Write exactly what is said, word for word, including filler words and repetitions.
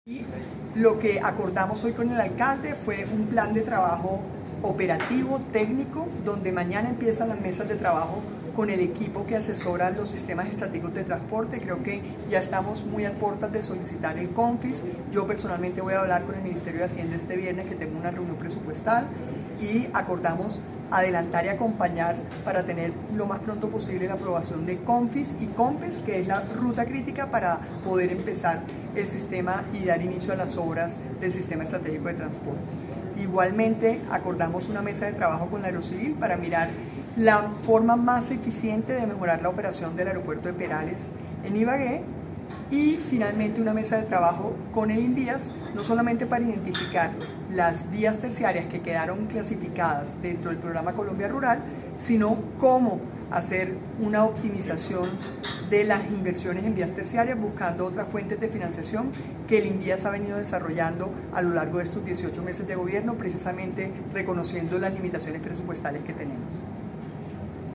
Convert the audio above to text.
Y lo que acordamos hoy con el alcalde fue un plan de trabajo operativo, técnico, donde mañana empiezan las mesas de trabajo con el equipo que asesora los sistemas estratégicos de transporte. Creo que ya estamos muy a puertas de solicitar el CONFIS. Yo personalmente voy a hablar con el Ministerio de Hacienda este viernes, que tengo una reunión presupuestal, y acordamos adelantar y acompañar para tener lo más pronto posible la aprobación de CONFIS y COMPES, que es la ruta crítica para poder empezar el sistema y dar inicio a las obras del sistema estratégico de transporte. Igualmente acordamos una mesa de trabajo con la Aerocivil para mirar la forma más eficiente de mejorar la operación del aeropuerto de Perales en Ibagué, y finalmente una mesa de trabajo con el INVIAS, no solamente para identificar las vías terciarias que quedaron clasificadas dentro del programa Colombia Rural, sino cómo hacer una optimización de las inversiones en vías terciarias, buscando otras fuentes de financiación que el INVIAS ha venido desarrollando a lo largo de estos dieciocho meses de gobierno, precisamente reconociendo las limitaciones presupuestales que tenemos.